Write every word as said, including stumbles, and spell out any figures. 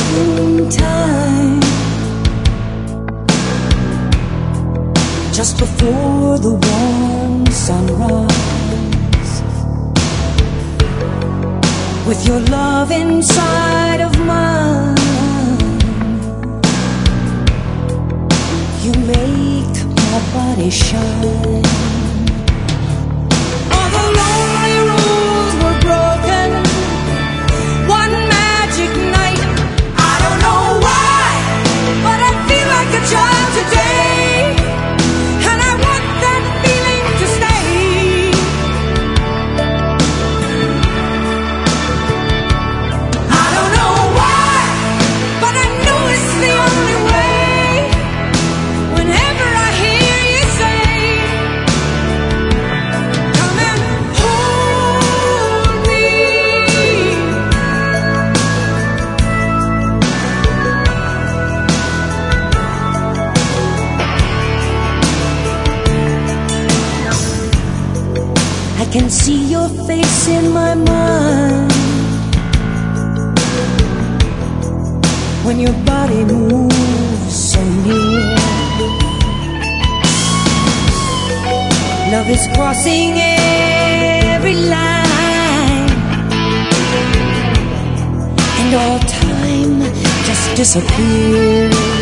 springtime, just before the warm sunrise, with your love inside of mine, you make my body shine. All the lonely rules were broken one magic night. I don't know why, but I feel like a child today, and I want that feeling to stay. I don't know why, but I know it's the only way. Whenever I hear you say, come and hold me, I can see your face in my mind when your body moves so near. Love is crossing every line, and all time just disappears.